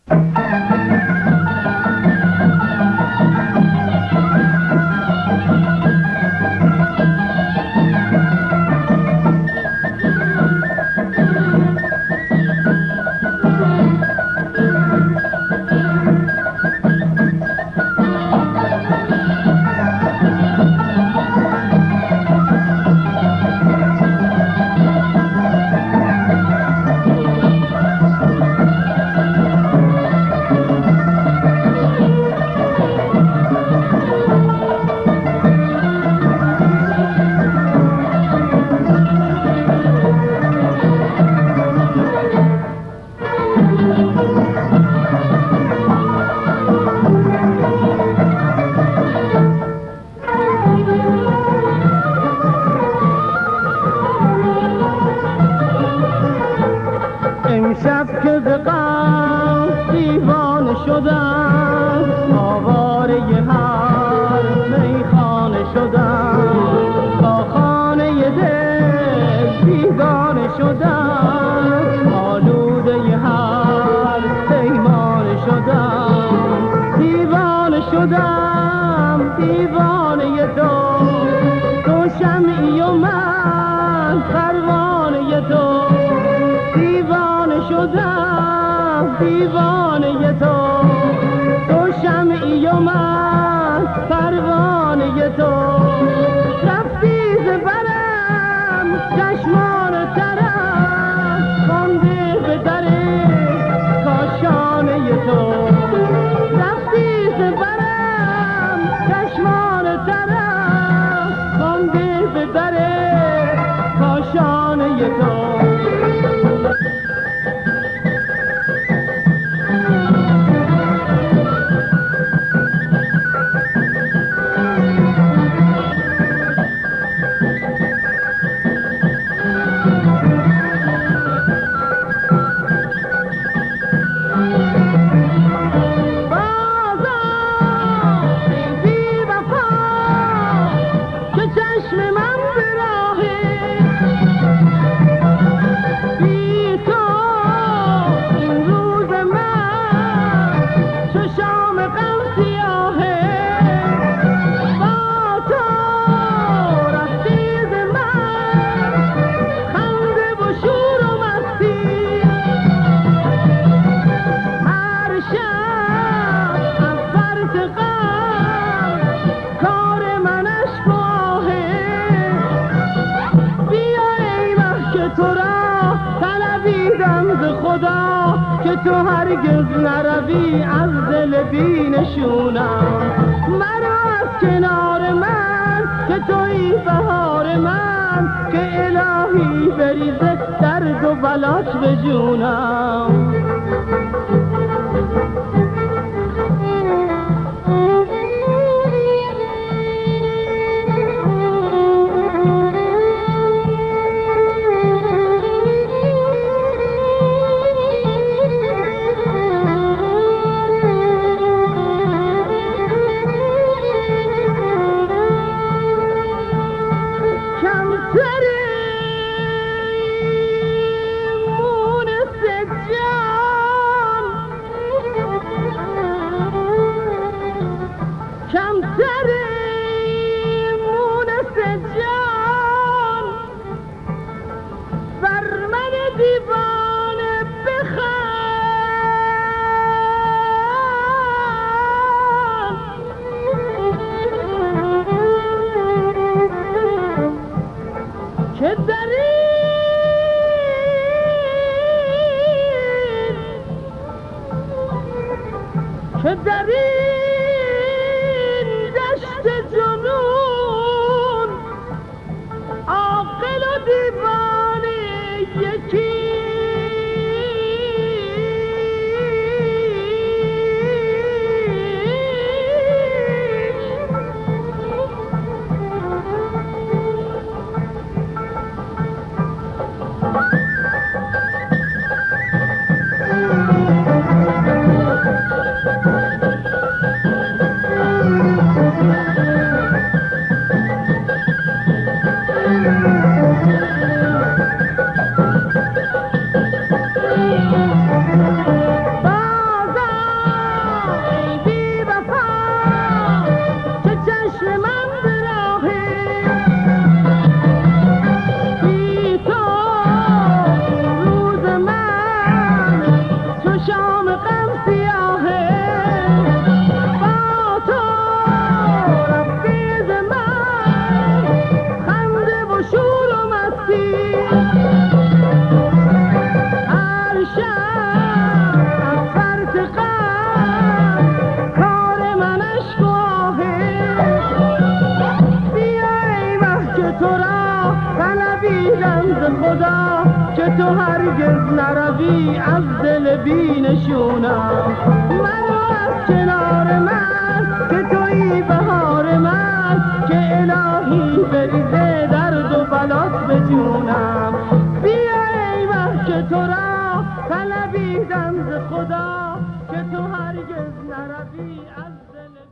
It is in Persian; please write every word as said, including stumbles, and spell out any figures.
امشب که به غم دیوانه شدم، آواره هر میخانه شدم، با خانه دل بیگانه شدم، آلوده هر پیمانه شدم، دیوانه شدم دیوانه تو، تو شمعی و من پروانه تو، دیوانه شدم دیوانه تو، تو شمعی و من پروانه تو، رفتی ز برم چشمان ترم، مانده به در کاشانه تو، رفتی ز برم چشمان ترم، مانده به در کاشانه تو. خدا که تو هرگز نروی از دل بینشونم، مرا از کنار من که توی بهار من، که الهی بریزه درد و بلات به جونم. که در این دشت جنون عاقل و دیوانه یکی جام غم سیاهه با تو رفتی ز من خنده و شور و مستی هر شب از فرط غم کار من اشک و آهه بیا ای مه که تو را طلبیدم ز خدا که تو هرگز نروی از دل بی نشونم منو از کنار من که تویی بهار من که الهی بریزه درد و بلات به جونم بیا ای مه که تو را طلبیدم ز خدا که تو هرگز نروی از دل